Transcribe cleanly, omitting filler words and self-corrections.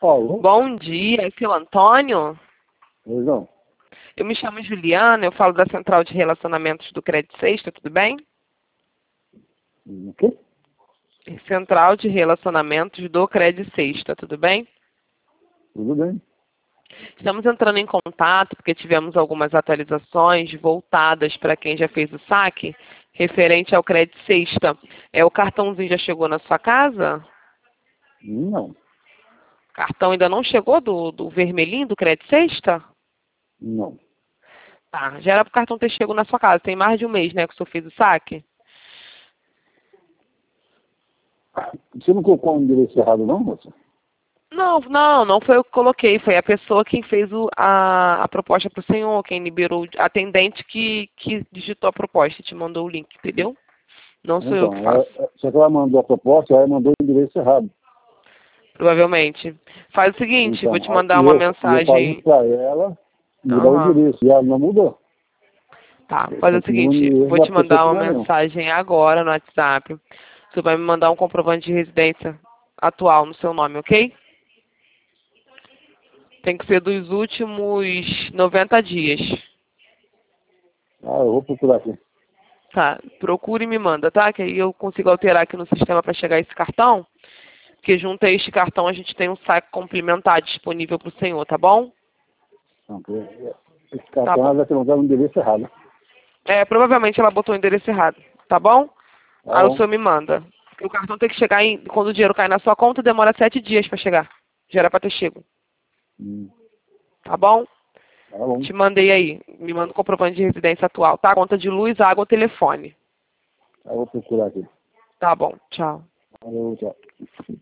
Paulo? Bom dia, é seu Antônio? Pois não. Eu me chamo Juliana, eu falo da Central de Relacionamentos do Crédito Sexta, tudo bem? O quê? Central de Relacionamentos do Crédito Sexta, tudo bem? Tudo bem. Estamos entrando em contato porque tivemos algumas atualizações voltadas para quem já fez o saque referente ao Crédito Sexta. O cartãozinho já chegou na sua casa? Não. O cartão ainda não chegou do vermelhinho do Crédito Sexta? Não. Tá, já era para o cartão ter chegado na sua casa. Tem mais de um mês, né, que o senhor fez o saque? Você não colocou o endereço errado, não, moça? Não foi eu que coloquei, foi a pessoa quem fez a proposta para o senhor, quem liberou, a atendente que digitou a proposta e te mandou o link, entendeu? Não sou eu Então, que faço, só que ela mandou a proposta, ela mandou o endereço errado. provavelmente. Faz o seguinte, Então, vou te mandar e uma eu falei mensagem. para ela mudar o Aham. endereço, e ela não mudou. Tá, faz o Continua seguinte, no vou erro, a te pessoa mandar que uma não é mesmo. mensagem agora no WhatsApp. Você vai me mandar um comprovante de residência atual no seu nome, ok? Tem que ser dos últimos 90 dias. Eu vou procurar aqui. Tá, procure e me manda, tá? Que aí eu consigo alterar aqui no sistema para chegar esse cartão. Porque junto a este cartão a gente tem um saque complementar disponível para o senhor, tá bom? Não, porque esse Tá cartão ela bom. vai ter mandado o endereço errado. Provavelmente ela botou o endereço errado, tá bom? Tá Aí o bom. senhor me manda. Porque o cartão tem que chegar quando o dinheiro cai na sua conta, demora 7 dias para chegar. Já era para ter chego, Hum, tá bom? tá bom. Te mandei aí. Me manda o comprovante de residência atual, tá? Conta de luz, água, telefone. Eu vou procurar aqui. Tá bom, tchau. Valeu, tchau.